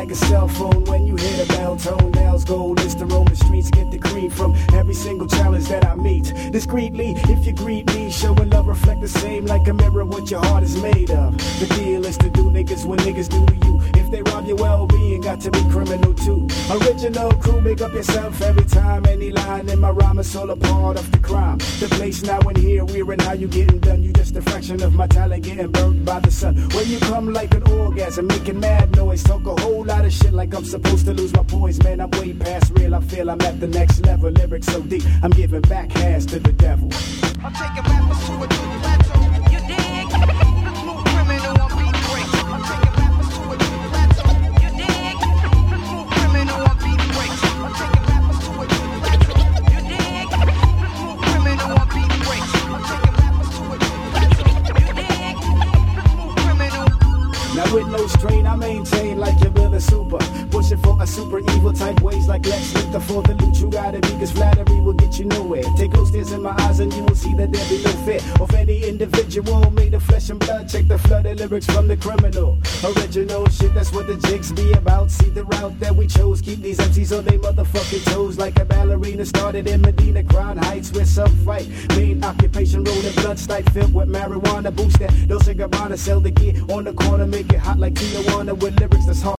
like a cell phone when you hear the bell tone. Nails gold, is to roam the streets, get the cream from every single challenge that I meet. Discreetly, if you greet me, showing love reflect the same like a mirror what your heart is made of. The deal is to do niggas when niggas do to you. If they rob your well-being, got to be criminal too. Original crew, make up yourself every time. Any line in my rhyme is all a part of the crime. The place now and here, we're in how you getting done. You just a fraction of my talent getting burnt by the sun. When you come like an orgasm, making mad noise, talk a whole lot of shit like I'm supposed to lose my poise. Man, I'm way past real, I feel I'm at the next level. Lyrics so deep, I'm giving back hands to the devil. I'm taking rappers to a new plateau. You dig? Smooth criminal on beat breaks. I'm taking rappers to a new plateau. You dig? Smooth criminal on beat breaks. I'm taking rappers to a new plateau. You dig? Smooth criminal on beat breaks. I'm taking rappers to a new plateau. You dig? Smooth criminal. Now with no strain, I maintain like your brother super. Pushing for a super evil type ways like Lex Luthor. For the loot you gotta be, cause flattery will get you nowhere. Take those stares in my eyes and you will see that there be no fear of any individual made of flesh and blood. Check the flooded lyrics from the criminal. Original shit, that's what the jigs be about. See the route that we chose, keep these MCs on they motherfucking toes. Like a ballerina started in Medina, Crown Heights where some fight. Main occupation, rolling blood stipe filled with marijuana. Boost that, Dolce Gabbana, sell the gear on the corner, make it hot like Tijuana with lyrics that's hard.